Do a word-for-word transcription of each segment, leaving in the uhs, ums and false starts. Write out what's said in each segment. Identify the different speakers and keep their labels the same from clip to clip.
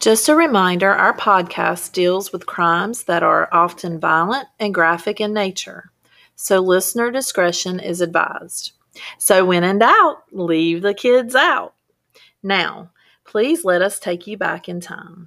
Speaker 1: Just a reminder, our podcast deals with crimes that are often violent and graphic in nature, so listener discretion is advised. So when in doubt, leave the kids out. Now, please let us take you back in time.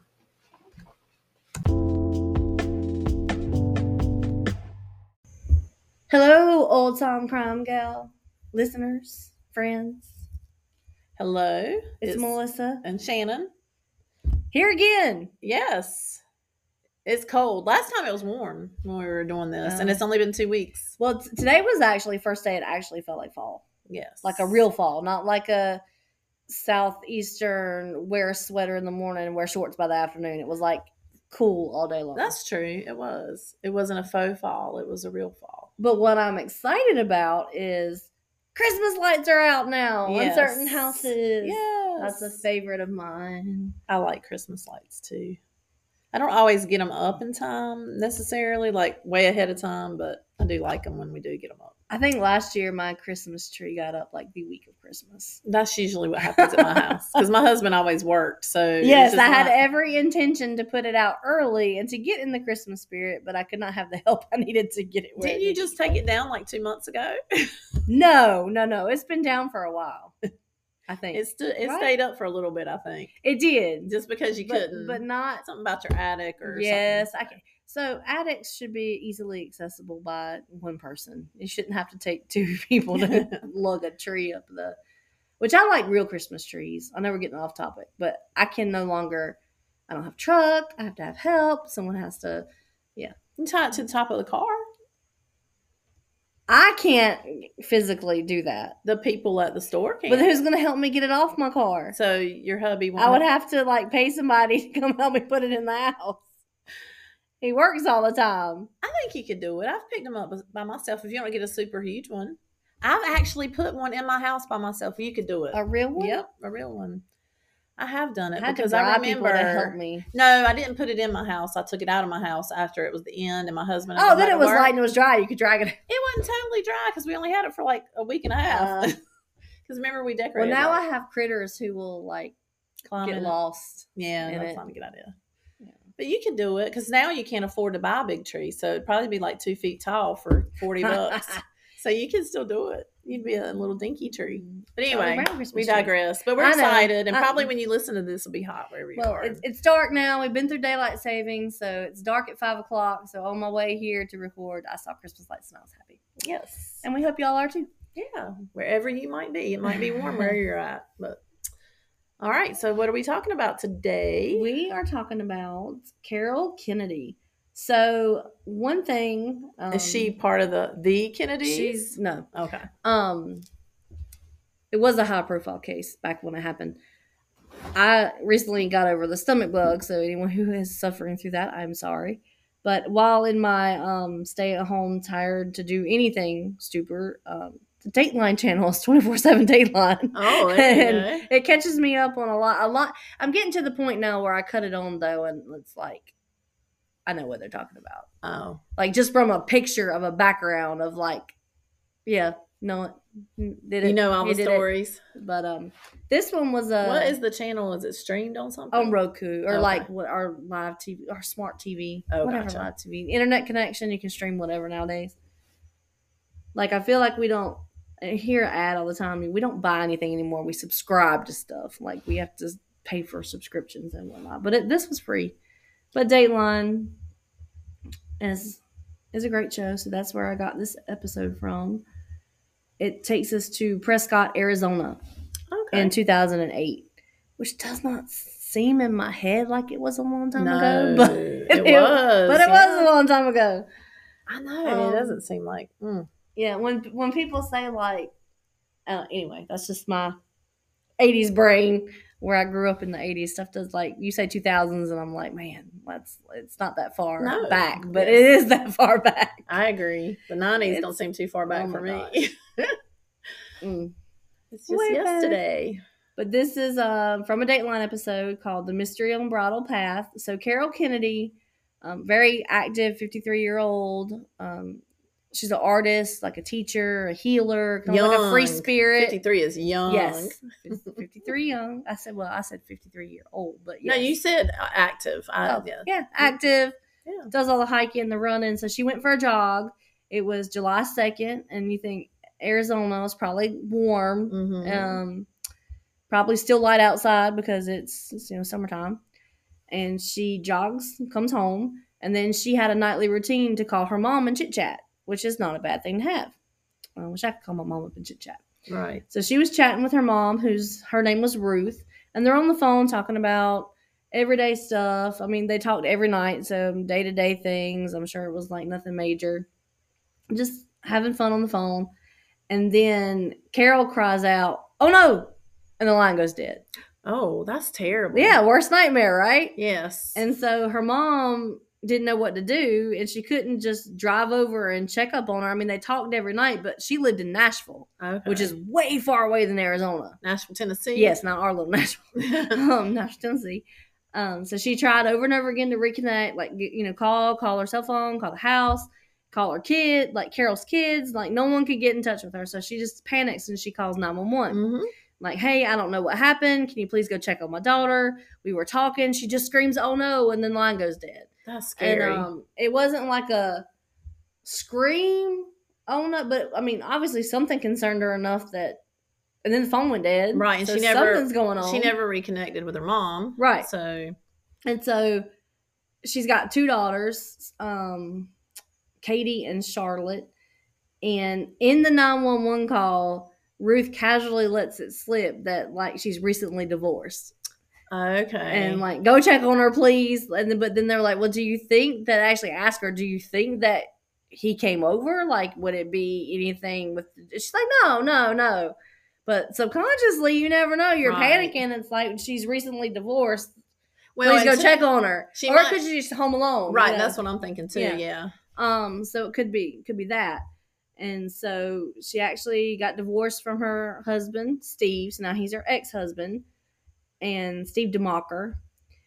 Speaker 2: Hello, old time crime gal listeners, friends.
Speaker 1: Hello,
Speaker 2: It's, it's Melissa
Speaker 1: and Shannon.
Speaker 2: Here again.
Speaker 1: Yes. It's cold. Last time it was warm when we were doing this, um, and it's only been two weeks.
Speaker 2: Well, t- today was actually first day it actually felt like fall.
Speaker 1: Yes.
Speaker 2: Like a real fall, not like a southeastern wear a sweater in the morning and wear shorts by the afternoon. It was like cool all day long.
Speaker 1: That's true. It was. It wasn't a faux fall. It was a real fall.
Speaker 2: But what I'm excited about is Christmas lights are out now yes. in certain houses.
Speaker 1: Yes.
Speaker 2: That's a favorite of mine.
Speaker 1: I like Christmas lights too. I don't always get them up in time necessarily, like way ahead of time, but I do like them when we do get them up.
Speaker 2: I think last year my Christmas tree got up like the week of Christmas.
Speaker 1: That's usually what happens at my house because my husband always worked. So
Speaker 2: yes, I had not... every intention to put it out early and to get in the Christmas spirit, but I could not have the help I needed to get it. Where
Speaker 1: Didn't
Speaker 2: it
Speaker 1: you just take it down like two months ago?
Speaker 2: no, no, no. It's been down for a while. I think
Speaker 1: it st- it right? stayed up for a little bit. I think
Speaker 2: it did,
Speaker 1: just because you
Speaker 2: but,
Speaker 1: couldn't,
Speaker 2: but not
Speaker 1: something about your attic or
Speaker 2: yes.
Speaker 1: something.
Speaker 2: I can. So attics should be easily accessible by one person. You shouldn't have to take two people to lug a tree up the. Which I like real Christmas trees. I know we're getting off topic, but I can no longer. I don't have a truck. I have to have help. Someone has to. Yeah,
Speaker 1: you tie it to the top of the car.
Speaker 2: I can't physically do that.
Speaker 1: The people at the store can.
Speaker 2: But who's going to help me get it off my car?
Speaker 1: So your hubby won't.
Speaker 2: I would have to like pay somebody to come help me put it in the house. He works all the time.
Speaker 1: I think you could do it. I've picked them up by myself. If you don't get a super huge one, I've actually put one in my house by myself. You could do it.
Speaker 2: A real one?
Speaker 1: Yep, a real one. I have done it
Speaker 2: I
Speaker 1: because I remember.
Speaker 2: To help me.
Speaker 1: No, I didn't put it in my house. I took it out of my house after it was the end, and my husband.
Speaker 2: Oh, then it was light and it was dry. You could drag it.
Speaker 1: It wasn't totally dry because we only had it for like a week and a half. Because uh, remember we decorated.
Speaker 2: Well, now
Speaker 1: like,
Speaker 2: I have critters who will like
Speaker 1: climb
Speaker 2: get
Speaker 1: in
Speaker 2: lost.
Speaker 1: Yeah, that's
Speaker 2: it.
Speaker 1: not a good idea. Yeah. But you can do it because now you can't afford to buy a big tree, so it'd probably be like two feet tall for forty bucks. So you can still do it. You'd be a little dinky tree. But anyway, we digress. But we're excited. And probably when you listen to this, it'll be hot wherever you
Speaker 2: well,
Speaker 1: are.
Speaker 2: It's, it's dark now. We've been through daylight savings. So it's dark at five o'clock. So on my way here to record, I saw Christmas lights and I was happy.
Speaker 1: Yes.
Speaker 2: And we hope y'all are too.
Speaker 1: Yeah. Wherever you might be. It might be warm where you're at. But all right. So what are we talking about today?
Speaker 2: We are talking about Carol Kennedy. So one thing um,
Speaker 1: is she part of the the Kennedys?
Speaker 2: She's no.
Speaker 1: Okay.
Speaker 2: Um, it was a high profile case back when it happened. I recently got over the stomach bug, so anyone who is suffering through that, I'm sorry. But while in my um stay at home, tired to do anything stupid, um, the Dateline channel is twenty-four seven Dateline.
Speaker 1: Oh,
Speaker 2: and go. It catches me up on a lot. A lot. I'm getting to the point now where I cut it on though, and it's like. I know what they're talking about.
Speaker 1: Oh.
Speaker 2: Like, just from a picture of a background of, like, yeah, no, did it.
Speaker 1: You know all the stories.
Speaker 2: It. But um, this one was a...
Speaker 1: What is the channel? Is it streamed on something?
Speaker 2: On Roku. Or,
Speaker 1: okay.
Speaker 2: like, what our live T V, our smart T V.
Speaker 1: Oh,
Speaker 2: whatever
Speaker 1: gotcha.
Speaker 2: Live T V. Internet connection, you can stream whatever nowadays. Like, I feel like we don't... I hear an ad all the time. We don't buy anything anymore. We subscribe to stuff. Like, we have to pay for subscriptions and whatnot. But it, this was free. But Dateline is is a great show, so that's where I got this episode from. It takes us to Prescott, Arizona,
Speaker 1: okay.
Speaker 2: in two thousand eight, which does not seem in my head like it was a long time
Speaker 1: no,
Speaker 2: ago. But
Speaker 1: it, it was,
Speaker 2: but it
Speaker 1: yeah.
Speaker 2: was a long time ago.
Speaker 1: I know um, it doesn't seem like. Mm.
Speaker 2: Yeah, when when people say like, uh, anyway, that's just my eighties brain. Where I grew up in the eighties, stuff does like you say two thousands, and I'm like, man, that's it's not that far
Speaker 1: no,
Speaker 2: back, but
Speaker 1: yes.
Speaker 2: it is that far back.
Speaker 1: I agree. The nineties don't seem too far back
Speaker 2: oh
Speaker 1: for me.
Speaker 2: mm.
Speaker 1: It's just
Speaker 2: Way
Speaker 1: yesterday.
Speaker 2: Back. But this is uh, from a Dateline episode called "The Mystery on Bridle Path." So Carol Kennedy, um, very active, fifty-three year old, um, she's an artist, like a teacher, a healer, kind
Speaker 1: young.
Speaker 2: of like a free spirit.
Speaker 1: fifty-three is young.
Speaker 2: Yes, fifty-three young. I said, well, I said fifty-three year old, but yes.
Speaker 1: No, you said active. I,
Speaker 2: oh,
Speaker 1: yeah.
Speaker 2: yeah, active.
Speaker 1: Yeah.
Speaker 2: Does all the hiking, the running. So she went for a jog. It was July second, and you think Arizona was probably warm.
Speaker 1: Mm-hmm.
Speaker 2: Um, probably still light outside because it's, it's you know summertime. And she jogs, comes home, and then she had a nightly routine to call her mom and chit chat, which is not a bad thing to have. I wish I could call my mom up and chit chat.
Speaker 1: Right.
Speaker 2: So she was chatting with her mom, who's her name was Ruth, and they're on the phone talking about everyday stuff. I mean, they talked every night, so day to day things. I'm sure it was like nothing major, just having fun on the phone. And then Carol cries out, "Oh no!" and the line goes dead.
Speaker 1: Oh, that's terrible.
Speaker 2: Yeah, worst nightmare, right?
Speaker 1: Yes.
Speaker 2: And so her mom didn't know what to do, and she couldn't just drive over and check up on her. I mean, they talked every night, but she lived in Nashville,
Speaker 1: okay.
Speaker 2: which is way far away than Arizona.
Speaker 1: Nashville, Tennessee?
Speaker 2: Yes, not our little Nashville. um, Nashville, Tennessee. Um, so she tried over and over again to reconnect, like, you know, call, call her cell phone, call the house, call her kid, like Carol's kids. Like, no one could get in touch with her. So she just panics and she calls nine one one.
Speaker 1: Mm-hmm.
Speaker 2: Like, hey, I don't know what happened. Can you please go check on my daughter? We were talking. She just screams, "Oh no," and then the line goes dead.
Speaker 1: That's scary.
Speaker 2: And um, it wasn't like a scream, "Oh no," but I mean, obviously something concerned her enough that, and then the phone went dead.
Speaker 1: Right, and
Speaker 2: so
Speaker 1: she never
Speaker 2: something's going on.
Speaker 1: She never reconnected with her mom.
Speaker 2: Right.
Speaker 1: So,
Speaker 2: and so she's got two daughters, um, Katie and Charlotte, and in the nine one one call, Ruth casually lets it slip that, like, she's recently divorced.
Speaker 1: Okay.
Speaker 2: And, like, go check on her, please. And then, but then they're like, well, do you think that, actually ask her, do you think that he came over? Like, would it be anything with, she's like, no, no, no. But subconsciously, you never know. You're
Speaker 1: right.
Speaker 2: panicking. It's like, she's recently divorced.
Speaker 1: Well,
Speaker 2: please go check on her.
Speaker 1: She
Speaker 2: or
Speaker 1: might,
Speaker 2: could she just home alone?
Speaker 1: Right.
Speaker 2: You know?
Speaker 1: That's what I'm thinking too. Yeah.
Speaker 2: yeah. Um. So it could be, could be that. And so she actually got divorced from her husband, Steve. So now he's her ex-husband, and Steve DeMacher.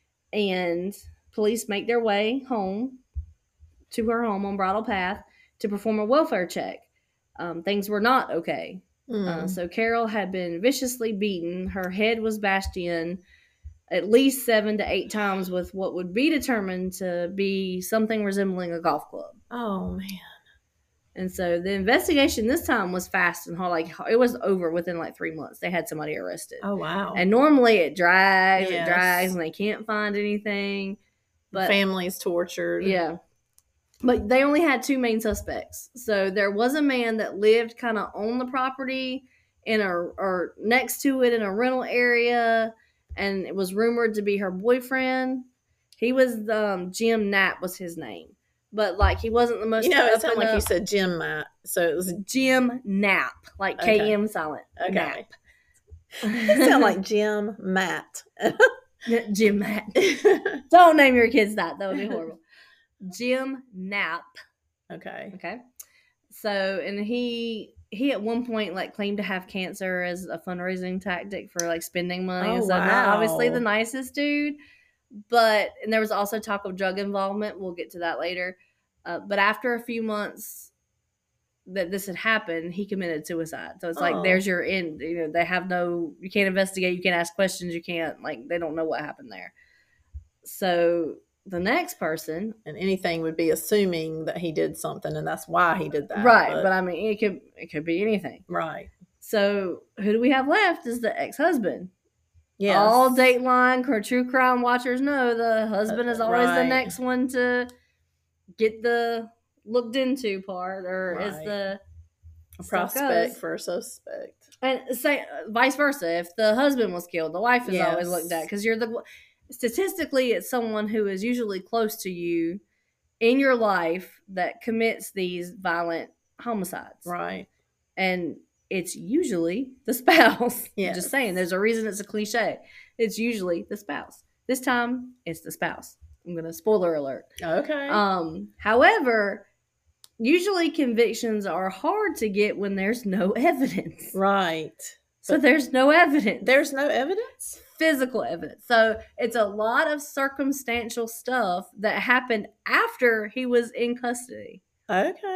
Speaker 2: And police make their way home to her home on Bridle Path to perform a welfare check. Um, things were not okay. Mm. Uh, so Carol had been viciously beaten. Her head was bashed in at least seven to eight times with what would be determined to be something resembling a golf club.
Speaker 1: Oh, man.
Speaker 2: And so the investigation this time was fast and hard. Like, it was over within like three months. They had somebody arrested.
Speaker 1: Oh, wow.
Speaker 2: And normally it drags,
Speaker 1: yes.
Speaker 2: it drags, and they can't find anything. But
Speaker 1: family's tortured.
Speaker 2: Yeah. But they only had two main suspects. So there was a man that lived kind of on the property in a, or next to it in a rental area. And it was rumored to be her boyfriend. He was, um, Jim Knapp was his name. But, like, he wasn't the most...
Speaker 1: You know, it sounded like you said Jim Matt. So it was...
Speaker 2: Jim Knapp. Like
Speaker 1: okay.
Speaker 2: K M silent.
Speaker 1: Okay.
Speaker 2: Knapp.
Speaker 1: It sounded like Jim Matt.
Speaker 2: Jim Matt. Don't name your kids that. That would be horrible. Jim Knapp.
Speaker 1: Okay.
Speaker 2: Okay. So, and he... He at one point, like, claimed to have cancer as a fundraising tactic for, like, spending money.
Speaker 1: Oh,
Speaker 2: so
Speaker 1: wow.
Speaker 2: not obviously the nicest dude. But, and there was also talk of drug involvement. We'll get to that later. Uh, but after a few months that this had happened, he committed suicide. So it's
Speaker 1: oh.
Speaker 2: like, there's your end. You know, they have no, you can't investigate, you can't ask questions, you can't, like, they don't know what happened there. So the next person.
Speaker 1: And anything would be assuming that he did something and that's why he did that.
Speaker 2: Right. But, but I mean, it could, it could be anything.
Speaker 1: Right.
Speaker 2: So who do we have left is the ex-husband.
Speaker 1: Yes.
Speaker 2: All Dateline or true crime watchers know the husband is always
Speaker 1: right.
Speaker 2: the next one to get the looked into part, or
Speaker 1: right.
Speaker 2: is the
Speaker 1: a prospect for a suspect.
Speaker 2: And say vice versa. If the husband was killed, the wife is
Speaker 1: yes.
Speaker 2: always looked at because you're the statistically it's someone who is usually close to you in your life that commits these violent homicides.
Speaker 1: Right.
Speaker 2: And it's usually the spouse.
Speaker 1: Yeah.
Speaker 2: Just saying. There's a reason it's a cliche. It's usually the spouse. This time, it's the spouse. I'm going to spoiler alert.
Speaker 1: Okay.
Speaker 2: Um. However, usually convictions are hard to get when there's no evidence.
Speaker 1: Right.
Speaker 2: So but there's no evidence.
Speaker 1: There's no evidence?
Speaker 2: Physical evidence. So it's a lot of circumstantial stuff that happened after he was in custody.
Speaker 1: Okay.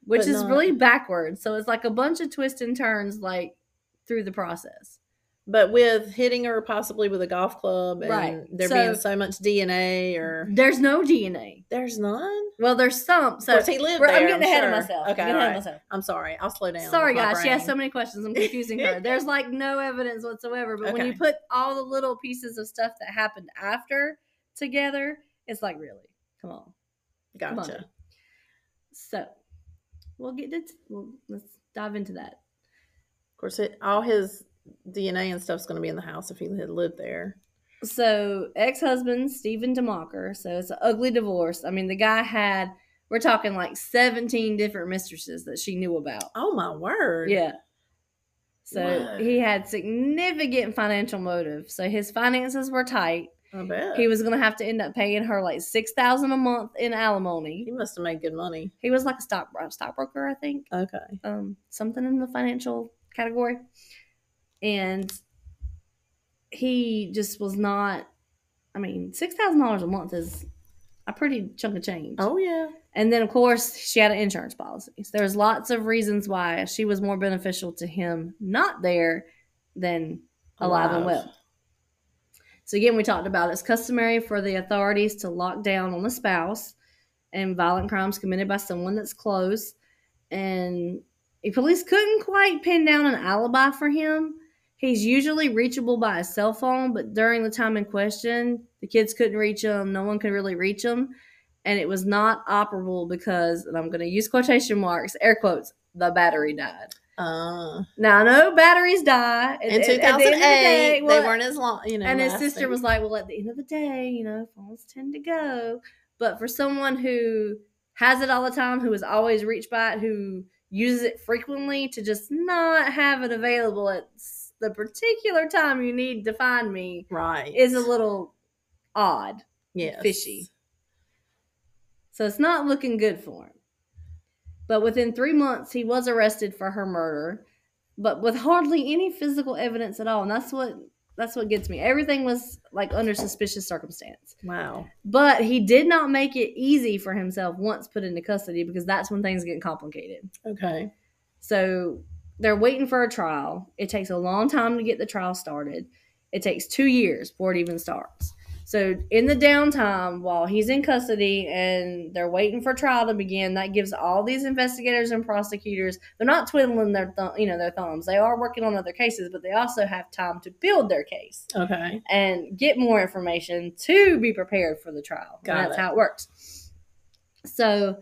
Speaker 2: which
Speaker 1: But
Speaker 2: is
Speaker 1: not-
Speaker 2: really backwards. So it's like a bunch of twists and turns, like through the process.
Speaker 1: But with hitting her possibly with a golf club and
Speaker 2: Right.
Speaker 1: there
Speaker 2: So-
Speaker 1: being so much D N A or
Speaker 2: There's no D N A.
Speaker 1: there's none.
Speaker 2: Well, there's some. So
Speaker 1: of course, he lived
Speaker 2: we're-
Speaker 1: there.
Speaker 2: I'm getting ahead
Speaker 1: sure.
Speaker 2: of myself.
Speaker 1: Okay,
Speaker 2: I'm getting
Speaker 1: all
Speaker 2: ahead
Speaker 1: right.
Speaker 2: of myself.
Speaker 1: I'm sorry. I'll slow down.
Speaker 2: Sorry,
Speaker 1: with my
Speaker 2: guys. She has
Speaker 1: brain.
Speaker 2: so many questions. I'm confusing her. There's like no evidence whatsoever. But when
Speaker 1: Okay.
Speaker 2: you put all the little pieces of stuff that happened after together, it's like, really? Come on. Come on.
Speaker 1: Gotcha.
Speaker 2: So we'll get into, well, let's dive into that.
Speaker 1: Of course, it, all his D N A and stuff's going to be in the house if he had lived there.
Speaker 2: So ex-husband Stephen DeMocker. So it's an ugly divorce. I mean, the guy had, we're talking like seventeen different mistresses that she knew about.
Speaker 1: Oh my word!
Speaker 2: Yeah. So
Speaker 1: Whoa.
Speaker 2: he had significant financial motive. So his finances were tight.
Speaker 1: I bet
Speaker 2: He was going to have to end up paying her like six thousand dollars a month in
Speaker 1: He
Speaker 2: alimony.
Speaker 1: must have made good money.
Speaker 2: He was like a stock stockbroker, I think.
Speaker 1: Okay.
Speaker 2: Um, something in the financial category. And he just was not, I mean, six thousand dollars a month is a pretty chunk of change.
Speaker 1: Oh yeah.
Speaker 2: And then, of course, she had an insurance policy. So there's lots of reasons why she was more beneficial to him not there than alive, and well. So again, we talked about it's customary for the authorities to lock down on the spouse and violent crimes committed by someone that's close. And the police couldn't quite pin down an alibi for him. He's usually reachable by a cell phone, but during the time in question, the kids couldn't reach him. No one could really reach him. And it was not operable because, and I'm going to use quotation marks, air quotes, the battery died.
Speaker 1: Uh,
Speaker 2: Now, I know batteries die. At-
Speaker 1: in
Speaker 2: at-
Speaker 1: two
Speaker 2: at the
Speaker 1: thousand
Speaker 2: end of the day,
Speaker 1: eight,
Speaker 2: well,
Speaker 1: they weren't as long. You know.
Speaker 2: and his
Speaker 1: lasting.
Speaker 2: sister was like, well, at the end of the day, you know, phones tend to go. But for someone who has it all the time, who has always reached by it, who uses it frequently, to just not have it available at s- the particular time you need to find me
Speaker 1: right
Speaker 2: is a little odd,
Speaker 1: yes.
Speaker 2: fishy. So it's not looking good for him. But within three months, he was arrested for her murder, but with hardly any physical evidence at all. And that's what that's what gets me. Everything was like under suspicious circumstance.
Speaker 1: Wow.
Speaker 2: But he did not make it easy for himself once put into custody, because that's when things get complicated.
Speaker 1: Okay.
Speaker 2: So they're waiting for a trial. It takes a long time to get the trial started. It takes two years before it even starts. So in the downtime, while he's in custody and they're waiting for trial to begin, that gives all these investigators and prosecutors, they're not twiddling their th- you know their thumbs. They are working on other cases, but they also have time to build their case
Speaker 1: Okay.
Speaker 2: and get more information to be prepared for the trial.
Speaker 1: Got
Speaker 2: and that's
Speaker 1: it.
Speaker 2: how it works. So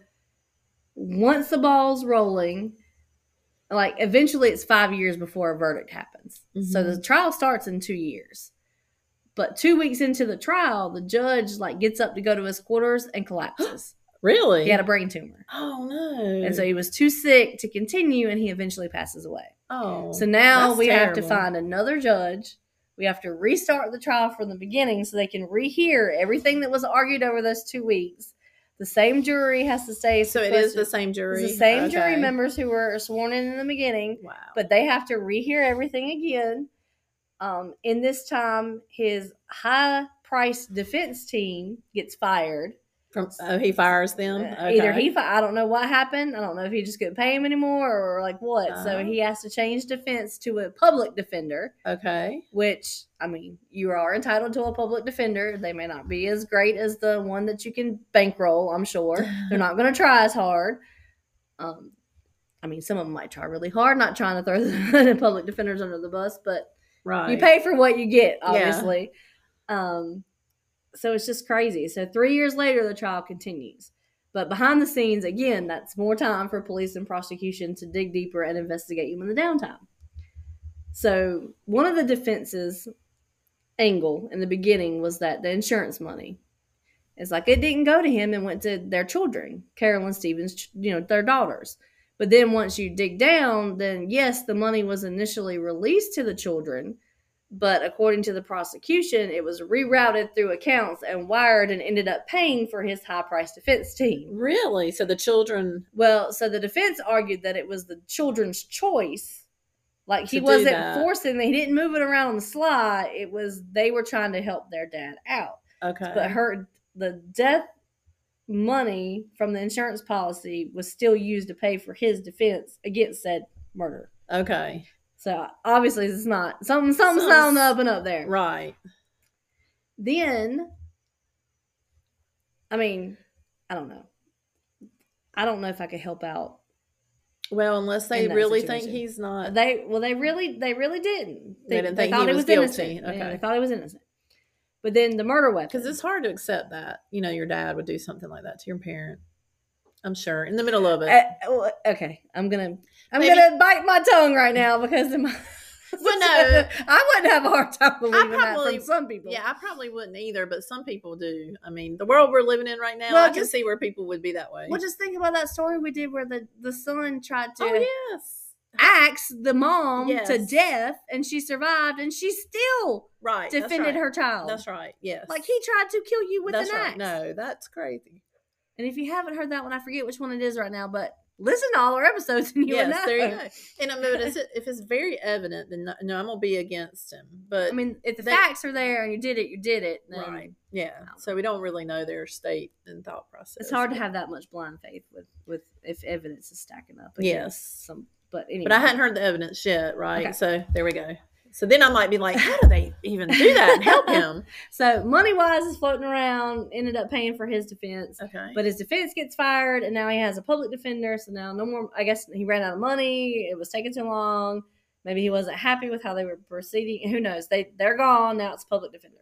Speaker 2: once the ball's rolling, like eventually it's five years before a verdict happens.
Speaker 1: Mm-hmm.
Speaker 2: So the trial starts in two years. But two weeks into the trial, the judge like gets up to go to his quarters and collapses.
Speaker 1: Really?
Speaker 2: He had a brain tumor.
Speaker 1: Oh no.
Speaker 2: And so he was too sick to continue, and he eventually passes away.
Speaker 1: Oh.
Speaker 2: So now
Speaker 1: that's
Speaker 2: we have to
Speaker 1: terrible.
Speaker 2: find another judge. We have to restart the trial from the beginning so they can rehear everything that was argued over those two weeks. The same jury has to stay.
Speaker 1: So it is the same jury.
Speaker 2: It's the same
Speaker 1: Okay.
Speaker 2: jury members who were sworn in in the beginning,
Speaker 1: Wow.
Speaker 2: but they have to rehear everything again. Um, in this time, his high-priced defense team gets fired.
Speaker 1: From oh, he fires them.
Speaker 2: Uh,
Speaker 1: Okay.
Speaker 2: Either he, fi- I don't know what happened. I don't know if he just couldn't pay him anymore or like what. So
Speaker 1: Oh.
Speaker 2: he has to change defense to a public defender,
Speaker 1: Okay.
Speaker 2: which, I mean, you are entitled to a public defender. They may not be as great as the one that you can bankroll, I'm sure. They're not going to try as hard. Um, I mean, some of them might try really hard, not trying to throw the public defenders under the bus, but
Speaker 1: Right.
Speaker 2: you pay for what you get, obviously. Um, so it's just crazy. So three years later, the trial continues. But behind the scenes, again, that's more time for police and prosecution to dig deeper and investigate you in the downtime. So one of the defense's angle in the beginning was that the insurance money, it's like it didn't go to him and went to their children, Carolyn Stevens, you know, their daughters. But then once you dig down, then yes, the money was initially released to the children, but according to the prosecution, it was rerouted through accounts and wired and ended up paying for his high-priced defense team.
Speaker 1: Really? So the children.
Speaker 2: Well, so the defense argued that it was the children's choice. Like he
Speaker 1: To do
Speaker 2: wasn't
Speaker 1: that.
Speaker 2: forcing, he didn't move it around on the sly. It was they were trying to help their dad out.
Speaker 1: Okay.
Speaker 2: But her the death money from the insurance policy was still used to pay for his defense against said murder.
Speaker 1: Okay.
Speaker 2: So obviously it's not something. Something's not on the up and up there,
Speaker 1: right?
Speaker 2: Then, I mean, I don't know. I don't know if I could help out.
Speaker 1: Well, unless they really situation. think he's not.
Speaker 2: They well, they really, they really didn't.
Speaker 1: They, they didn't think
Speaker 2: they thought
Speaker 1: he was,
Speaker 2: was
Speaker 1: guilty.
Speaker 2: Innocent.
Speaker 1: Okay,
Speaker 2: yeah, they thought he was innocent. But then the murder weapon,
Speaker 1: because it's hard to accept that you know your dad would do something like that to your parent. I'm sure in the middle of it.
Speaker 2: Uh, okay, I'm gonna, I'm Maybe. gonna bite my tongue right now because of my.
Speaker 1: Well, no,
Speaker 2: I wouldn't have a hard time believing probably, that from some people.
Speaker 1: Yeah, I probably wouldn't either, but some people do. I mean, the world we're living in right now, well, I just, can see where people would be that way.
Speaker 2: Well, just think about that story we did where the, the son tried to
Speaker 1: oh, yes.
Speaker 2: axe the mom
Speaker 1: yes.
Speaker 2: to death, and she survived, and she still
Speaker 1: right.
Speaker 2: defended
Speaker 1: right.
Speaker 2: her child.
Speaker 1: That's right, yes.
Speaker 2: Like, he tried to kill you with
Speaker 1: that's
Speaker 2: an
Speaker 1: right.
Speaker 2: axe.
Speaker 1: No, that's crazy.
Speaker 2: And if you haven't heard that one, I forget which one it is right now, but listen to all our episodes and you
Speaker 1: yes,
Speaker 2: will know.
Speaker 1: There you go. And I mean, if it's very evident, then no, no I'm gonna be against him. But
Speaker 2: I mean, if the they, facts are there and you did it, you did it. Then,
Speaker 1: right. Yeah. So we don't really know their state and thought process.
Speaker 2: It's hard to have that much blind faith with, with if evidence is stacking up.
Speaker 1: Yes.
Speaker 2: Some, but anyway.
Speaker 1: But I hadn't heard the evidence yet, right?
Speaker 2: Okay.
Speaker 1: So there we go. So then I might be like, how do they even do that and help him?
Speaker 2: So money-wise is floating around, ended up paying for his defense.
Speaker 1: Okay.
Speaker 2: But his defense gets fired, and now he has a public defender. So now no more, I guess he ran out of money. It was taking too long. Maybe he wasn't happy with how they were proceeding. Who knows? They, they're gone. Now it's a public defender.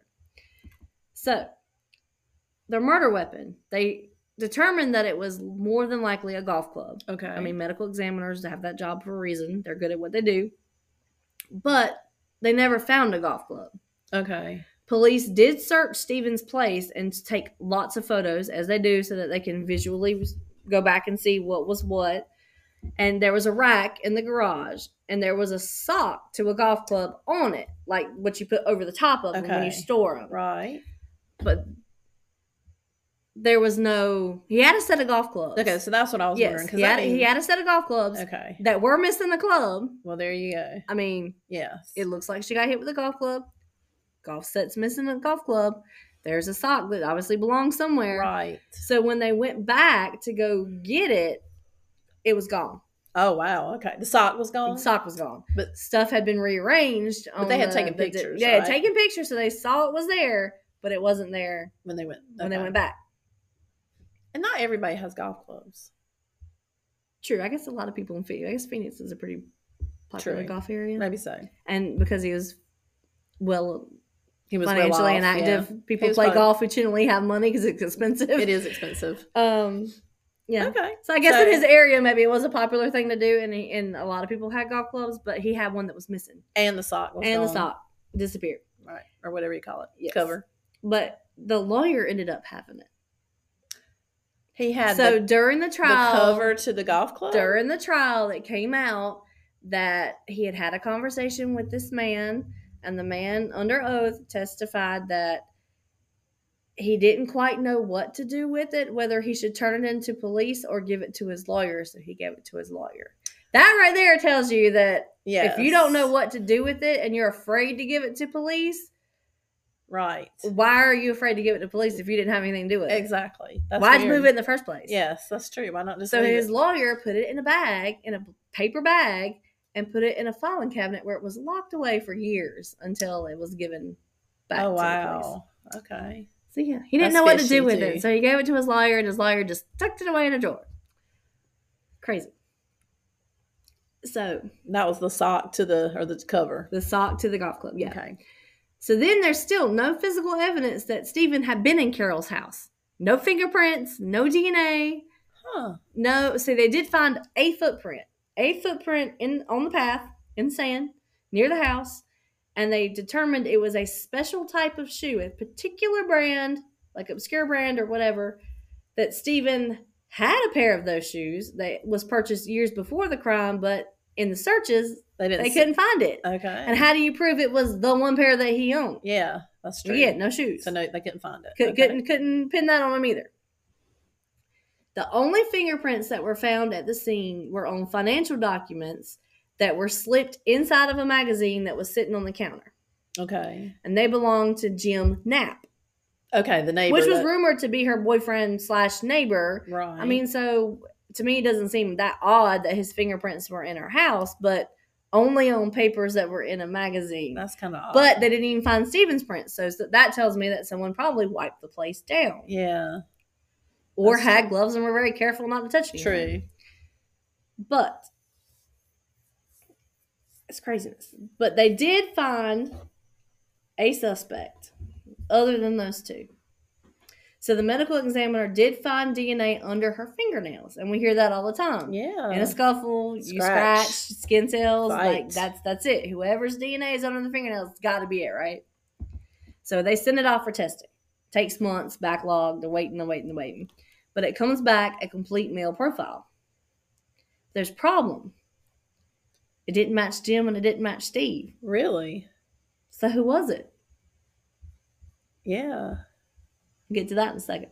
Speaker 2: So their murder weapon, they determined that it was more than likely a golf club.
Speaker 1: Okay.
Speaker 2: I mean, medical examiners have that job for a reason. They're good at what they do. But they never found a golf club.
Speaker 1: Okay.
Speaker 2: Police did search Stephen's place and take lots of photos, as they do, so that they can visually go back and see what was what. And there was a rack in the garage, and there was a sock to a golf club on it, like what you put over the top of them
Speaker 1: okay.
Speaker 2: when you store them.
Speaker 1: Right.
Speaker 2: But there was no... He had a set of golf clubs.
Speaker 1: Okay, so that's what I was
Speaker 2: yes,
Speaker 1: wondering.
Speaker 2: He had,
Speaker 1: I mean,
Speaker 2: he had a set of golf clubs
Speaker 1: okay.
Speaker 2: that were missing a club.
Speaker 1: Well, there you go.
Speaker 2: I mean...
Speaker 1: Yes.
Speaker 2: It looks like she got hit with a golf club. Golf set's missing a golf club. There's a sock that obviously belongs somewhere.
Speaker 1: Right.
Speaker 2: So when they went back to go get it, it was gone.
Speaker 1: Oh, wow. Okay. The sock was gone?
Speaker 2: The sock was gone.
Speaker 1: But
Speaker 2: stuff had been rearranged.
Speaker 1: But they had
Speaker 2: the,
Speaker 1: taken
Speaker 2: the,
Speaker 1: pictures,
Speaker 2: Yeah,
Speaker 1: right?
Speaker 2: taken pictures, so they saw it was there, but it wasn't there
Speaker 1: when they went okay.
Speaker 2: when they went back.
Speaker 1: And not everybody has golf clubs.
Speaker 2: True. I guess a lot of people in Phoenix. I guess Phoenix is a pretty popular
Speaker 1: True.
Speaker 2: golf area.
Speaker 1: Maybe so.
Speaker 2: And because he was well...
Speaker 1: He was
Speaker 2: financially
Speaker 1: well off,
Speaker 2: inactive.
Speaker 1: Yeah.
Speaker 2: People play
Speaker 1: probably,
Speaker 2: golf who generally have money because it's expensive.
Speaker 1: It is expensive.
Speaker 2: Um, yeah.
Speaker 1: Okay.
Speaker 2: So I guess
Speaker 1: so,
Speaker 2: in his area, maybe it was a popular thing to do, and he, and a lot of people had golf clubs, but he had one that was missing.
Speaker 1: And the sock was
Speaker 2: And
Speaker 1: gone.
Speaker 2: the sock disappeared.
Speaker 1: Right. Or whatever you call it.
Speaker 2: Yes.
Speaker 1: Cover.
Speaker 2: But the lawyer ended up having it.
Speaker 1: He had
Speaker 2: so
Speaker 1: the,
Speaker 2: during the trial,
Speaker 1: the cover to the golf club?
Speaker 2: During the trial, it came out that he had had a conversation with this man, and the man under oath testified that he didn't quite know what to do with it, whether he should turn it into police or give it to his lawyer. So he gave it to his lawyer. That right there tells you that
Speaker 1: yes.
Speaker 2: if you don't know what to do with it and you're afraid to give it to police,
Speaker 1: right?
Speaker 2: Why are you afraid to give it to police if you didn't have anything to do with it?
Speaker 1: Exactly.
Speaker 2: That's Why'd weird. you move it in the first place?
Speaker 1: Yes, that's true. Why not just
Speaker 2: so his
Speaker 1: it?
Speaker 2: lawyer put it in a bag, in a paper bag, and put it in a filing cabinet where it was locked away for years until it was given back
Speaker 1: oh,
Speaker 2: to
Speaker 1: wow.
Speaker 2: the police.
Speaker 1: Okay.
Speaker 2: So yeah, he didn't
Speaker 1: That's
Speaker 2: know what to do with
Speaker 1: too.
Speaker 2: it. So he gave it to his lawyer, and his lawyer just tucked it away in a drawer. Crazy. So
Speaker 1: that was the sock to the, or the cover.
Speaker 2: The sock to the golf club, yeah.
Speaker 1: Okay.
Speaker 2: So then there's still no physical evidence that Stephen had been in Carol's house. No fingerprints, no D N A.
Speaker 1: Huh.
Speaker 2: No, see, they did find a footprint. A footprint in on the path in sand near the house, and they determined it was a special type of shoe, a particular brand, like obscure brand or whatever, that Stephen had a pair of those shoes that was purchased years before the crime, but in the searches,
Speaker 1: they, didn't
Speaker 2: they
Speaker 1: see-
Speaker 2: couldn't find it.
Speaker 1: Okay.
Speaker 2: And how do you prove it was the one pair that he owned?
Speaker 1: Yeah, that's true.
Speaker 2: Yeah, no shoes.
Speaker 1: So no, they couldn't find it.
Speaker 2: Could,
Speaker 1: okay.
Speaker 2: Couldn't couldn't pin that on him either. The only fingerprints that were found at the scene were on financial documents that were slipped inside of a magazine that was sitting on the counter.
Speaker 1: Okay.
Speaker 2: And they belonged to Jim Knapp.
Speaker 1: Okay, the neighbor.
Speaker 2: Which was
Speaker 1: that,
Speaker 2: rumored to be her boyfriend slash neighbor.
Speaker 1: Right.
Speaker 2: I mean, so to me, it doesn't seem that odd that his fingerprints were in her house, but only on papers that were in a magazine.
Speaker 1: That's kind of odd.
Speaker 2: But they didn't even find Stephen's prints, so that tells me that someone probably wiped the place down.
Speaker 1: Yeah.
Speaker 2: Or had true. gloves and were very careful not to touch anything.
Speaker 1: True.
Speaker 2: But it's craziness. But they did find a suspect other than those two. So the medical examiner did find D N A under her fingernails, and we hear that all the time.
Speaker 1: Yeah.
Speaker 2: In a scuffle,
Speaker 1: Scratch.
Speaker 2: you scratch skin cells,
Speaker 1: Fight.
Speaker 2: like that's that's it. Whoever's D N A is under the fingernails, it's got to be it, right? So they send it off for testing. Takes months, backlogged, they're waiting, they're waiting, they're waiting. But it comes back a complete male profile. There's a problem. It didn't match Jim and it didn't match Steve.
Speaker 1: Really?
Speaker 2: So who was it?
Speaker 1: Yeah.
Speaker 2: We'll get to that in a second.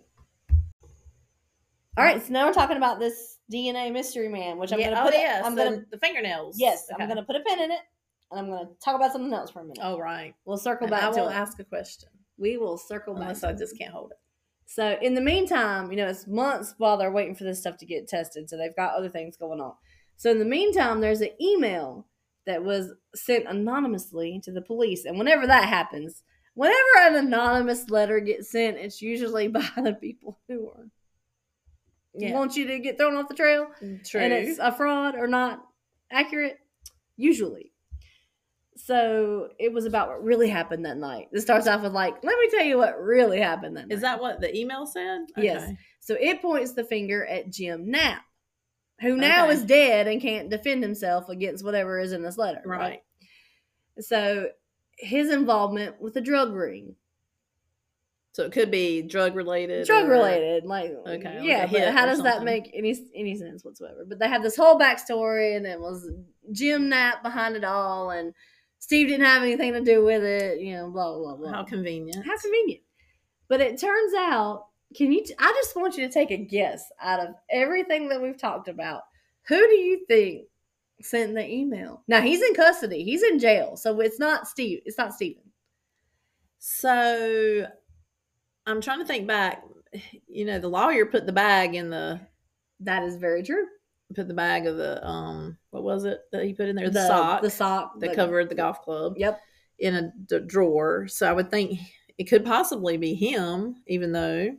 Speaker 2: All right, so now we're talking about this D N A mystery man, which I'm
Speaker 1: yeah.
Speaker 2: going to
Speaker 1: oh,
Speaker 2: put.
Speaker 1: Yeah,
Speaker 2: I'm
Speaker 1: so
Speaker 2: going to
Speaker 1: the fingernails.
Speaker 2: Yes,
Speaker 1: okay.
Speaker 2: I'm going to put a pin in it, and I'm going to talk about something else for a minute.
Speaker 1: Oh, right.
Speaker 2: We'll circle
Speaker 1: and
Speaker 2: back.
Speaker 1: I
Speaker 2: to
Speaker 1: will
Speaker 2: it.
Speaker 1: ask a question.
Speaker 2: We will circle
Speaker 1: Unless
Speaker 2: back.
Speaker 1: Unless I just can't hold it.
Speaker 2: So in the meantime, you know, it's months while they're waiting for this stuff to get tested. So they've got other things going on. So in the meantime, there's an email that was sent anonymously to the police. And whenever that happens, whenever an anonymous letter gets sent, it's usually by the people who are yeah. want you to get thrown off the trail.
Speaker 1: True.
Speaker 2: And it's a fraud or not accurate, usually. So it was about what really happened that night. This starts off with like, let me tell you what really happened that night.
Speaker 1: Is that what the email said?
Speaker 2: Yes.
Speaker 1: Okay.
Speaker 2: So it points the finger at Jim Knapp, who now okay. is dead and can't defend himself against whatever is in this letter.
Speaker 1: Right.
Speaker 2: right. So his involvement with the drug ring.
Speaker 1: So it could be drug related.
Speaker 2: Drug or, related, like
Speaker 1: okay,
Speaker 2: yeah.
Speaker 1: like
Speaker 2: but how does
Speaker 1: something.
Speaker 2: that make any any sense whatsoever? But they have this whole backstory, and it was Jim Knapp behind it all, and Steve didn't have anything to do with it. You know, blah blah blah.
Speaker 1: How convenient.
Speaker 2: How convenient. But it turns out, can you? T- I just want you to take a guess out of everything that we've talked about. Who do you think sent the email? Now he's in custody. He's in jail, so it's not Steve. It's not Stephen.
Speaker 1: So. I'm trying to think back. You know, the lawyer put the bag in the.
Speaker 2: That is very true.
Speaker 1: Put the bag of the um. What was it that he put in there? The,
Speaker 2: the
Speaker 1: sock.
Speaker 2: The sock
Speaker 1: that covered the golf club.
Speaker 2: Yep.
Speaker 1: In a d- drawer. So I would think it could possibly be him, even though.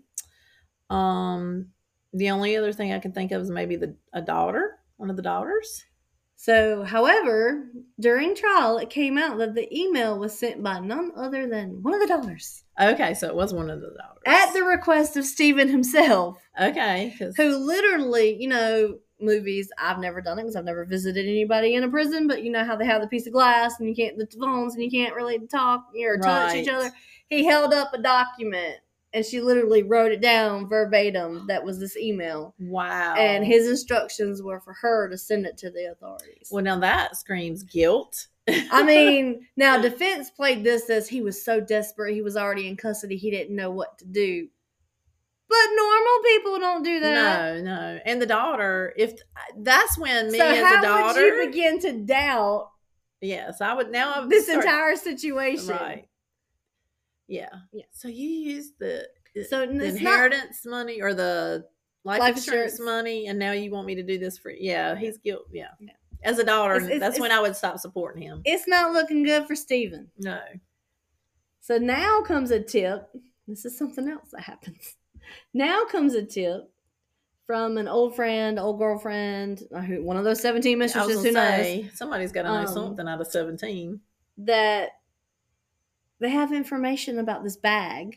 Speaker 1: Um, the only other thing I can think of is maybe the a daughter, one of the daughters.
Speaker 2: So, however, during trial, it came out that the email was sent by none other than one of the daughters.
Speaker 1: Okay, so it was one of the daughters.
Speaker 2: At the request of Stephen himself.
Speaker 1: Okay.
Speaker 2: Who literally, you know, movies, I've never done it because I've never visited anybody in a prison, but you know how they have the piece of glass and you can't, the phones, and you can't really talk or touch
Speaker 1: right.
Speaker 2: each other. He held up a document. And she literally wrote it down verbatim. That was this email.
Speaker 1: Wow.
Speaker 2: And his instructions were for her to send it to the authorities.
Speaker 1: Well, now that screams guilt.
Speaker 2: I mean, now defense played this as he was so desperate. He was already in custody. He didn't know what to do. But normal people don't do that.
Speaker 1: No, no. And the daughter, if that's when me
Speaker 2: so
Speaker 1: as
Speaker 2: how
Speaker 1: a daughter.
Speaker 2: would you begin to doubt
Speaker 1: Yes, I would now. I would
Speaker 2: this
Speaker 1: start,
Speaker 2: entire situation.
Speaker 1: Right. Yeah.
Speaker 2: Yeah.
Speaker 1: So you use the,
Speaker 2: so
Speaker 1: the inheritance not, money or the life, life insurance, insurance money, and now you want me to do this for yeah, he's guilt. Yeah. yeah. As a daughter, it's, it's, that's it's, when I would stop supporting him.
Speaker 2: It's not looking good for Stephen.
Speaker 1: No.
Speaker 2: So now comes a tip. This is something else that happens. Now comes a tip from an old friend, old girlfriend, one of those seventeen mistresses who
Speaker 1: say,
Speaker 2: knows.
Speaker 1: Somebody's got to know um, something out of seventeen.
Speaker 2: That they have information about this bag.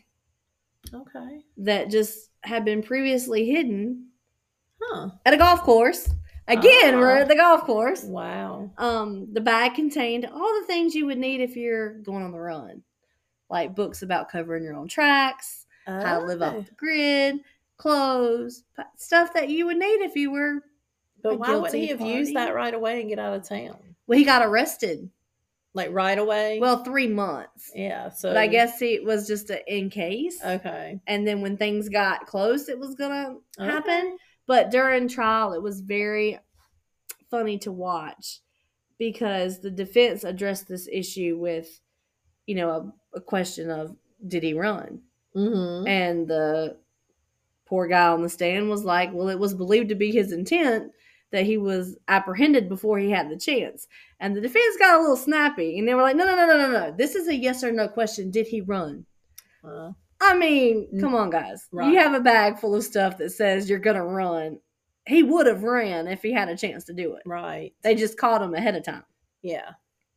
Speaker 1: Okay.
Speaker 2: That just had been previously hidden.
Speaker 1: Huh.
Speaker 2: At a golf course. Again, uh, we're at the golf course.
Speaker 1: Wow.
Speaker 2: Um, the bag contained all the things you would need if you're going on the run. Like books about covering your own tracks, oh. how to live off the grid, clothes, stuff that you would need if you were
Speaker 1: But why would he have party. used that right away and get out of town?
Speaker 2: Well, he got arrested.
Speaker 1: Like right away?
Speaker 2: Well, three months.
Speaker 1: Yeah. So,
Speaker 2: but I guess it was just a in case.
Speaker 1: Okay.
Speaker 2: And then when things got close, it was gonna
Speaker 1: okay.
Speaker 2: happen. But during trial, it was very funny to watch because the defense addressed this issue with, you know, a, a question of did he run?
Speaker 1: Mm-hmm.
Speaker 2: And the poor guy on the stand was like, well, it was believed to be his intent that he was apprehended before he had the chance. And the defense got a little snappy, and they were like, no, no, no, no, no, no. This is a yes or no question. Did he run?
Speaker 1: Uh,
Speaker 2: I mean, come on, guys.
Speaker 1: Right.
Speaker 2: You have a bag full of stuff that says you're going to run. He would have ran if he had a chance to do it.
Speaker 1: Right.
Speaker 2: They just caught him ahead of time.
Speaker 1: Yeah.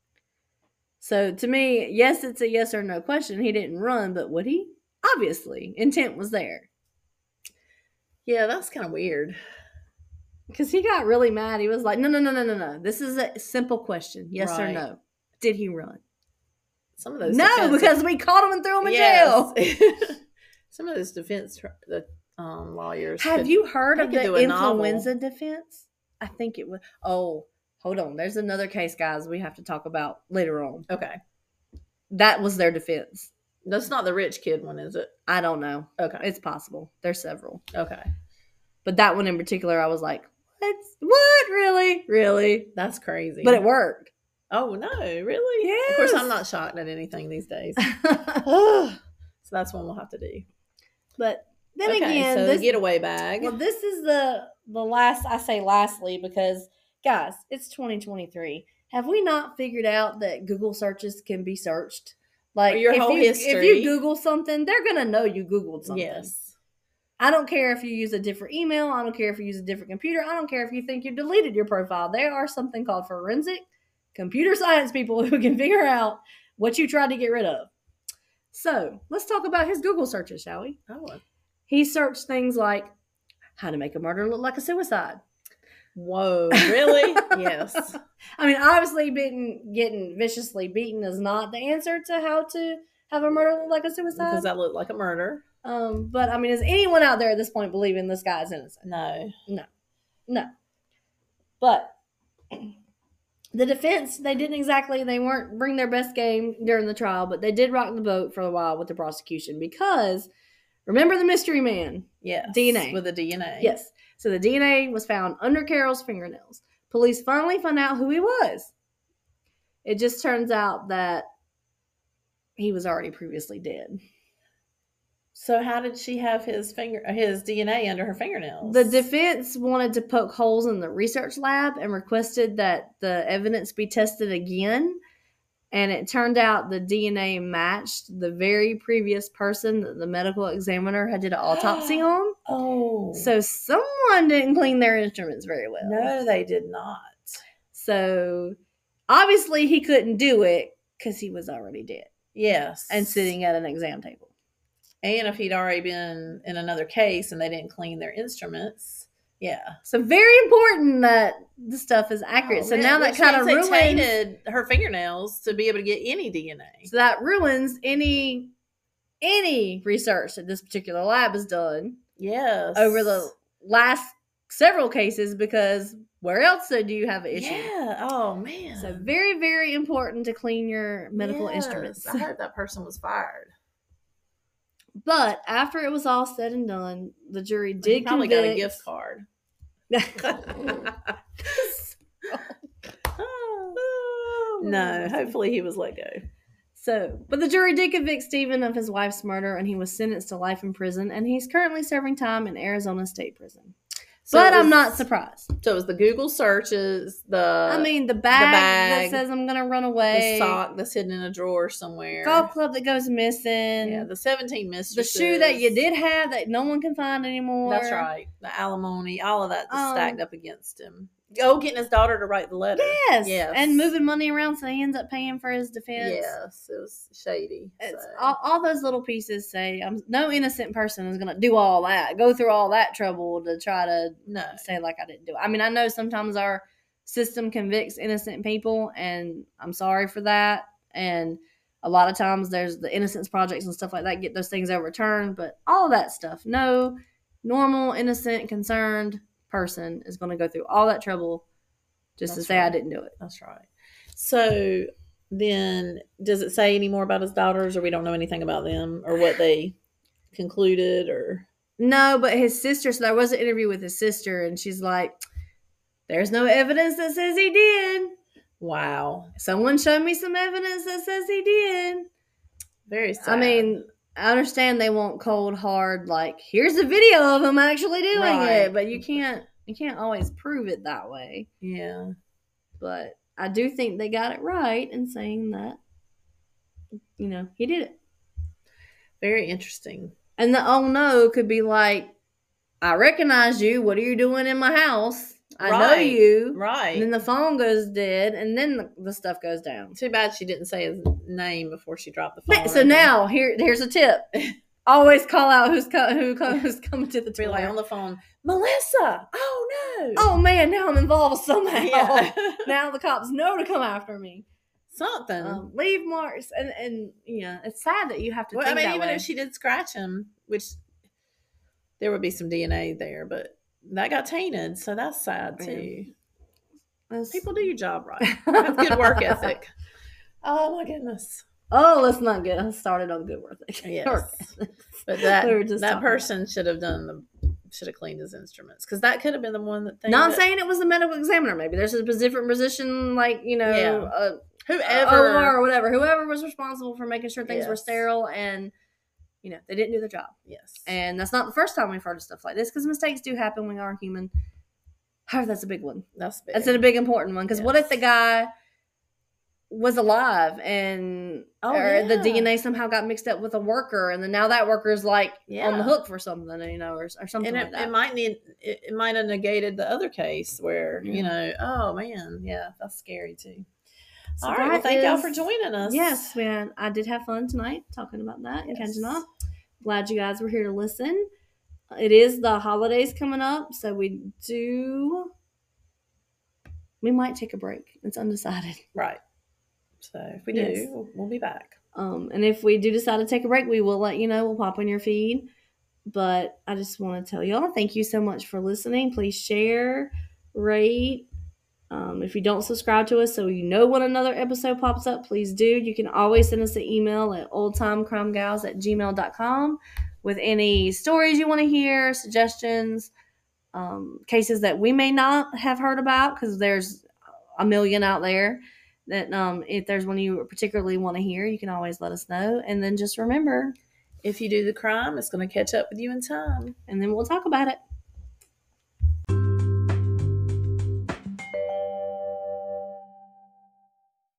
Speaker 2: So to me, yes, it's a yes or no question. He didn't run, but would he? Obviously, intent was there.
Speaker 1: Yeah, that's kind of weird.
Speaker 2: Because he got really mad. He was like, no, no, no, no, no, no. This is a simple question. Yes
Speaker 1: Right.
Speaker 2: or no. Did he run?
Speaker 1: Some of those
Speaker 2: No,
Speaker 1: defense-
Speaker 2: because we caught him and threw him in
Speaker 1: Yes.
Speaker 2: jail.
Speaker 1: Some of those defense the um, lawyers.
Speaker 2: Have
Speaker 1: could-
Speaker 2: you heard
Speaker 1: they
Speaker 2: of
Speaker 1: could
Speaker 2: the
Speaker 1: do a novel.
Speaker 2: influenza defense? I think it was. Oh, hold on. There's another case, guys, we have to talk about later on.
Speaker 1: Okay.
Speaker 2: That was their defense.
Speaker 1: That's not the rich kid one, is it?
Speaker 2: I don't know.
Speaker 1: Okay.
Speaker 2: It's possible. There's several.
Speaker 1: Okay.
Speaker 2: But that one in particular, I was like, what? What? Really? Really?
Speaker 1: That's crazy.
Speaker 2: But it worked.
Speaker 1: Oh, no, really? Of course,
Speaker 2: Yes.
Speaker 1: I'm not shocked at anything these days. So that's one we'll have to do.
Speaker 2: But then
Speaker 1: okay,
Speaker 2: again,
Speaker 1: so
Speaker 2: this,
Speaker 1: the getaway bag.
Speaker 2: well, this is the the last, I say lastly, because, guys, it's twenty twenty-three. Have we not figured out that Google searches can be searched? Like,
Speaker 1: Or your
Speaker 2: if
Speaker 1: whole
Speaker 2: you,
Speaker 1: history.
Speaker 2: If you Google something, they're going to know you Googled something.
Speaker 1: Yes.
Speaker 2: I don't care if you use a different email. I don't care if you use a different computer. I don't care if you think you deleted your profile. There are something called forensic computer science people who can figure out what you tried to get rid of. So let's talk about his Google searches, shall we?
Speaker 1: Oh.
Speaker 2: He searched things like how to make a murder look like a suicide.
Speaker 1: Whoa, really? Yes.
Speaker 2: I mean, obviously, being, getting viciously beaten is not the answer to how to have a murder look like a suicide.
Speaker 1: Because that looked like a murder.
Speaker 2: Um, but I mean, is anyone out there at this point believing this guy is innocent?
Speaker 1: No.
Speaker 2: No. But the defense, they didn't exactly, they weren't bring their best game during the trial, but they did rock the boat for a while with the prosecution because, remember the mystery man?
Speaker 1: Yes.
Speaker 2: D N A.
Speaker 1: With the D N A.
Speaker 2: Yes. So the D N A was found under Carol's fingernails. Police finally found out who he was. It just turns out that he was already previously dead.
Speaker 1: So how did she have his finger, his D N A under her fingernails?
Speaker 2: The defense wanted to poke holes in the research lab and requested that the evidence be tested again. And it turned out the D N A matched the very previous person that the medical examiner had did an autopsy on.
Speaker 1: Oh.
Speaker 2: So someone didn't clean their instruments very well.
Speaker 1: No, they did not.
Speaker 2: So obviously he couldn't do it because he was already dead
Speaker 1: Yes.
Speaker 2: and sitting at an exam table.
Speaker 1: And if he'd already been in another case and they didn't clean their instruments. Yeah.
Speaker 2: So very important that the stuff is accurate.
Speaker 1: Oh,
Speaker 2: so
Speaker 1: man,
Speaker 2: now that
Speaker 1: which
Speaker 2: kind of
Speaker 1: means they
Speaker 2: ruins
Speaker 1: tainted her fingernails to be able to get any D N A.
Speaker 2: so that ruins any any research that this particular lab has done
Speaker 1: Yes.
Speaker 2: over the last several cases because where else do you have an issue?
Speaker 1: Yeah. Oh, man.
Speaker 2: So very, very important to clean your medical
Speaker 1: Yes.
Speaker 2: instruments.
Speaker 1: I heard that person was fired.
Speaker 2: But after it was all said and done, the jury
Speaker 1: He
Speaker 2: did
Speaker 1: probably
Speaker 2: convict.
Speaker 1: got a gift card. No, hopefully he was let go.
Speaker 2: So, but the jury did convict Stephen of his wife's murder, and he was sentenced to life in prison, and he's currently serving time in Arizona State Prison.
Speaker 1: So
Speaker 2: but
Speaker 1: it
Speaker 2: I'm
Speaker 1: was-
Speaker 2: not surprised.
Speaker 1: So it was the Google searches, the
Speaker 2: I mean, the bag,
Speaker 1: bag,
Speaker 2: that says I'm gonna run
Speaker 1: the
Speaker 2: away,
Speaker 1: sock that's hidden in a drawer somewhere.
Speaker 2: golf club that goes missing,
Speaker 1: Yeah, the seventeen
Speaker 2: the
Speaker 1: mistresses.
Speaker 2: shoe that you did have that no one can find anymore.
Speaker 1: That's right. The alimony, all of that just
Speaker 2: Um,
Speaker 1: stacked up against him. Oh, getting his daughter to write the letter.
Speaker 2: Yes.
Speaker 1: Yes.
Speaker 2: And moving money around so he ends up paying for his defense.
Speaker 1: Yes, it was shady.
Speaker 2: It's
Speaker 1: so.
Speaker 2: all, all those little pieces say I'm no innocent person is going to do all that, go through all that trouble to try to
Speaker 1: No.
Speaker 2: say like I didn't do it. I mean, I know sometimes our system convicts innocent people, and I'm sorry for that. And a lot of times there's the innocence projects and stuff like that get those things overturned, but all that stuff, no normal, innocent, concerned person is going to go through all that trouble just
Speaker 1: That's
Speaker 2: to say I
Speaker 1: right.
Speaker 2: didn't do it.
Speaker 1: That's right. So then, does it say any more about his daughters, or we don't know anything about them, or what they concluded, or?
Speaker 2: No, but his sister, so there was an interview with his sister, and she's like, there's no evidence that says he did.
Speaker 1: Wow.
Speaker 2: Someone showed me some evidence that says he did.
Speaker 1: Very sad.
Speaker 2: I mean, I understand they want cold, hard, like, here's a video of them actually doing
Speaker 1: Right.
Speaker 2: it, but you can't you can't always prove it that way.
Speaker 1: Yeah.
Speaker 2: But I do think they got it right in saying that, you know, he did it.
Speaker 1: Very interesting.
Speaker 2: And the oh no could be like, I recognize you. What are you doing in my house? I know
Speaker 1: Right.
Speaker 2: you.
Speaker 1: Right.
Speaker 2: And then the phone goes dead, and then the, the stuff goes down.
Speaker 1: Too bad she didn't say his name before she dropped the phone.
Speaker 2: But, so now here, here's a tip: always call out who's co- who co- who's coming to the
Speaker 1: Be
Speaker 2: door.
Speaker 1: like on the phone, Melissa. Oh no.
Speaker 2: Oh man, now I'm involved somehow.
Speaker 1: Yeah.
Speaker 2: Now the cops know to come after me.
Speaker 1: Something.
Speaker 2: Um, leave marks, and and yeah, it's sad that you have to.
Speaker 1: Well,
Speaker 2: think
Speaker 1: I mean,
Speaker 2: that
Speaker 1: even
Speaker 2: way.
Speaker 1: if she did scratch him, which there would be some D N A there, but that got tainted, so that's sad too.
Speaker 2: That's-
Speaker 1: People do your job right. That's good work ethic. Oh my goodness.
Speaker 2: Oh, let's not get us started on good work ethic.
Speaker 1: Yes.
Speaker 2: Work ethic.
Speaker 1: But that
Speaker 2: We were just
Speaker 1: that
Speaker 2: talking
Speaker 1: person should have done the should have cleaned his instruments, because that could have been the one that.
Speaker 2: No, I'm
Speaker 1: that,
Speaker 2: saying it was the medical examiner. Maybe there's a different position, like, you know,
Speaker 1: Yeah.
Speaker 2: uh,
Speaker 1: whoever
Speaker 2: O R or whatever. Whoever was responsible for making sure things were
Speaker 1: Yes.
Speaker 2: sterile, and you know they didn't do their job.
Speaker 1: Yes.
Speaker 2: And that's not the first time we've heard of stuff like this, because mistakes do happen. We are human. However, that's a big one.
Speaker 1: That's big.
Speaker 2: That's a big important one. Because what
Speaker 1: Yes.
Speaker 2: if the guy was alive and
Speaker 1: Oh,
Speaker 2: or the
Speaker 1: yeah.
Speaker 2: D N A somehow got mixed up with a worker, and then now that worker is like
Speaker 1: Yeah.
Speaker 2: on the hook for something, you know, or, or something
Speaker 1: and it,
Speaker 2: like that.
Speaker 1: it might need it, it might have negated the other case where
Speaker 2: Yeah.
Speaker 1: you know, oh man, yeah, that's scary too.
Speaker 2: So
Speaker 1: All right, well,
Speaker 2: that
Speaker 1: thank y'all
Speaker 2: is-
Speaker 1: for joining us.
Speaker 2: Yes, man, I did have fun tonight talking about that and
Speaker 1: Yes.
Speaker 2: catching up. Glad you guys were here to listen. It is the holidays coming up, so we do. We might take a break. It's undecided.
Speaker 1: Right. So if we
Speaker 2: Yes.
Speaker 1: do, we'll, we'll be back.
Speaker 2: Um, and if we do decide to take a break, we will let you know. We'll pop on your feed. But I just want to tell y'all, thank you so much for listening. Please share, rate. Um, if you don't subscribe to us so you know when another episode pops up, please do. You can always send us an email at oldtimecrimegals at gmail dot com with any stories you want to hear, suggestions, um, cases that we may not have heard about, because there's a million out there. That um, if there's one you particularly want to hear, you can always let us know. And then just remember,
Speaker 1: If you do the crime, it's going to catch up with you in time.
Speaker 2: and then we'll talk about it.